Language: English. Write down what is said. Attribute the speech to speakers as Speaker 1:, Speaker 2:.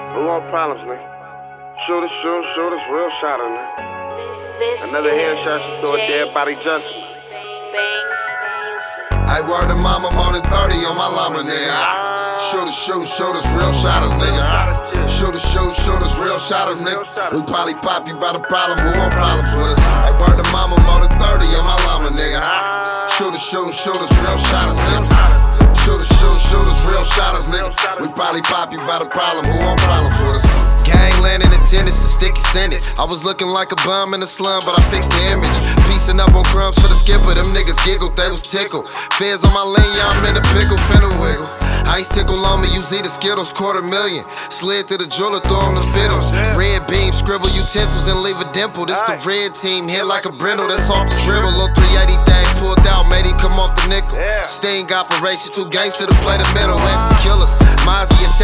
Speaker 1: Who want problems, nigga? Shooters, real shotter, nigga. Another headshot, she throw a dead body justice.
Speaker 2: I word to mama, more than 30 on my llama, nigga. Shooters, real shotters, nigga. Shooters, real shotters, nigga. We probably pop you by the problem, who want problems with us? I word to mama, more than 30 on my llama, nigga. Shooters, real shotters, nigga. Shooters, real shotters, nigga. We probably pop you by the problem, who want problems with us? Gangland in attendance, the stick extended. I was looking like a bum in the slum, but I fixed the image. Piecing up on crumbs for the skipper, them niggas giggled, they was tickled. Feds on my lane, yeah, I'm in the pickle, finna wiggle. Ice tickle on me, use the Skittles, $250,000. Slid to the jeweler, throw him the fiddles. Red beam, scribble utensils and leave a dimple. This the red team, hit like a brindle, that's off the dribble. Little 380 thing pulled out, made him come off the nickel. Sting operation, 2 gangster to play the middle, ex killers. Mozzie